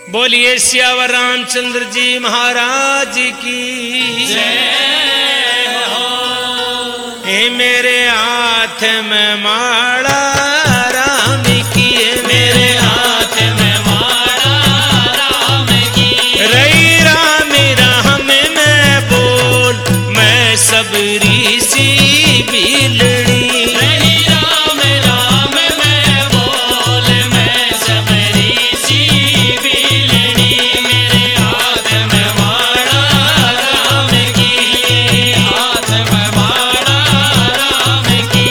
बोलिए सियावर रामचंद्र जी महाराज की जय हो। हे मेरे हाथ में माला राम की, मेरे हाथ में माला राम की। रही राम राम में बोल मैं सबरी सी बिलड़ी। रही राम राम में बोल मैं सबरी सी बिलड़ी। मेरे हाथ में माला राम की, हाथ में माला राम की।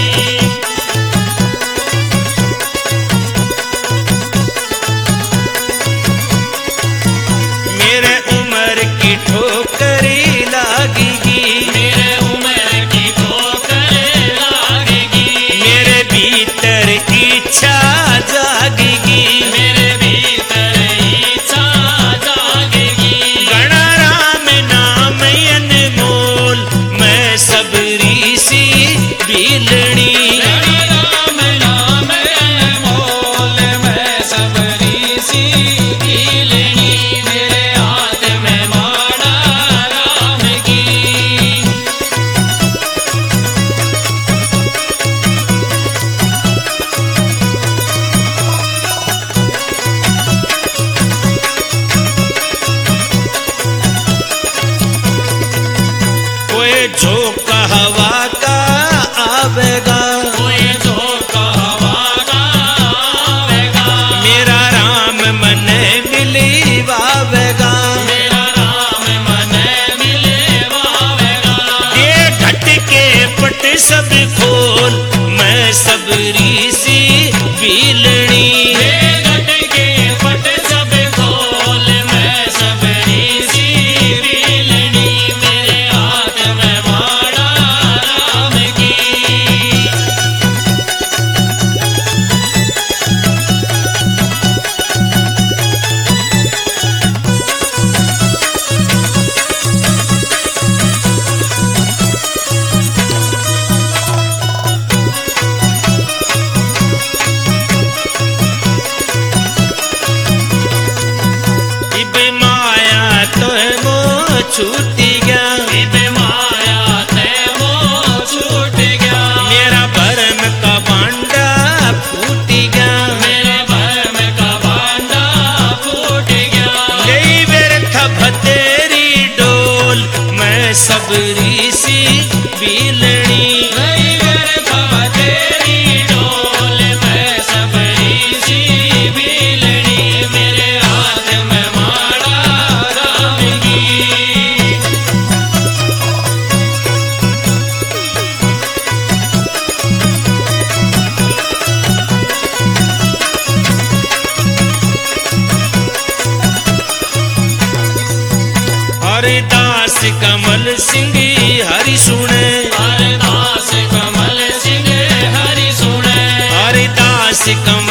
मेरे उम्र की ठोकरी लागेगी, मेरे उम्र की ठोकर लागेगी। मेरे भीतर इच्छा जागेगी। मेरे भीतर इच्छा जागेगी। गणा राम नाम अनमोल मैं सबरी सी बिलड़ी। राम नाम अनमोल मैं सबरी सी बिलड़ी। मेरे हाथ में माला राम की। कोई झोंका हवा का आवेगा, कोई झोंका हवा का आवेगा। मेरा राम मन मिली वावेगा। मेरा राम मन मिले वावेगा। ये घट के पट सब खोल मैं सबरी सी बिलड़ी। ये घट के पट सब खोल मैं सबरी सी बिलड़ी। मेरे हाथ में माला राम की। इब माया तो मो छूटी गया, इब माया ते मोह छूट गया। मेरा भरम का भांडा फूट गया। मेरे भरम का भांडा फूट गया। ले व्यर्थ भतेरी डोल मैं सबरी सी बिलड़ी। नहीं व्यर्थ तेरी डोल मैं सबरी सी बिलड़ी। मेरे हाथ में माला राम की। हरिदास कमल सिंह हरि सुने, हरदास कमल सिंह हरि सुने। हरिदास कमल